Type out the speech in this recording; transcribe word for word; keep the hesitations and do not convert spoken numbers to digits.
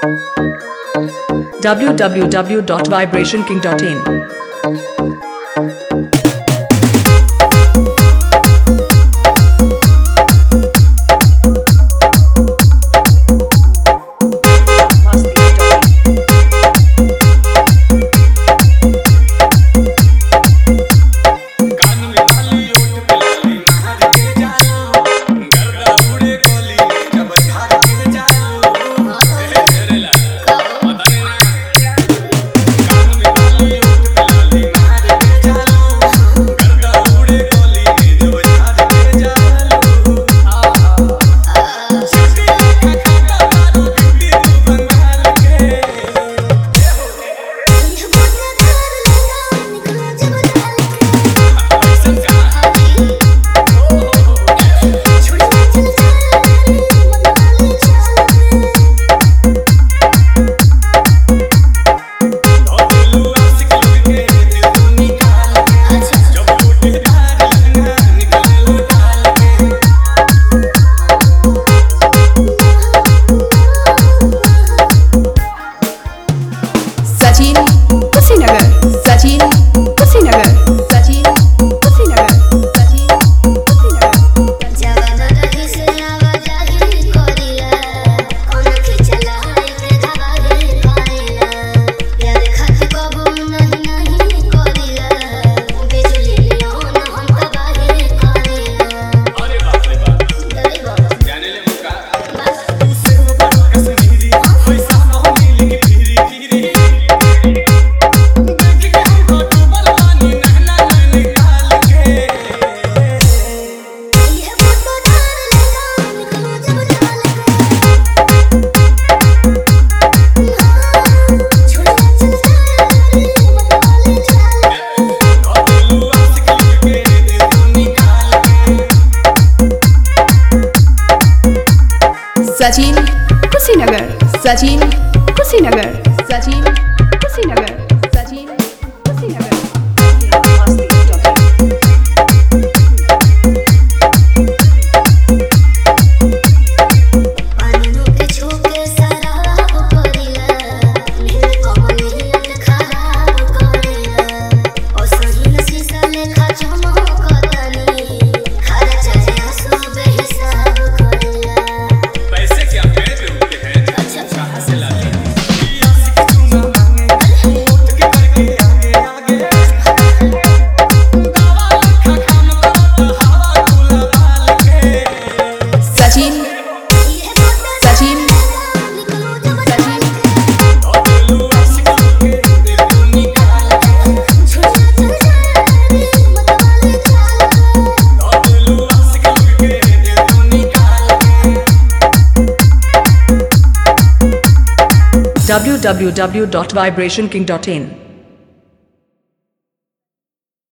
w w w dot vibration king dot in Sachin Kushinagar Sachin Kushinagar Sachin Kushinagar Sachin Kushinagar जवान रही से आवाजाही कोरिला कोन खिचला के धवाही कोरिला यार खत कबू नहीं नहीं कोरिला बिजली लियोन हम तबाही कोरिला अरे बाप रे बाप अरे बाप जाने ले मुका तू से बड़ कश्मीरी पैसा न मिली की फिरी फिरी सचिन कुशीनगर सचिन कुशीनगर सचिन कुशीनगर सचिन कुशीनगर पानी के छूके शराब कोरिला नील कमल खराब कोरिला ओ सही शीशा लेखा चमकतनी खर्चा आंसू बेहिसाब कोरिला पैसे क्या पेड़ पे उगते हैं अच्छा कहां से लाते हैं आशिक चूना मांगे उठ के करके आगे आगे दावा लखा काम करता हवा गुला बाल के सचिन सचिन सचिन दिलू आशिक के दिल को निकाल दिलू आशिक के दिल को निकाल w w w dot vibration king dot in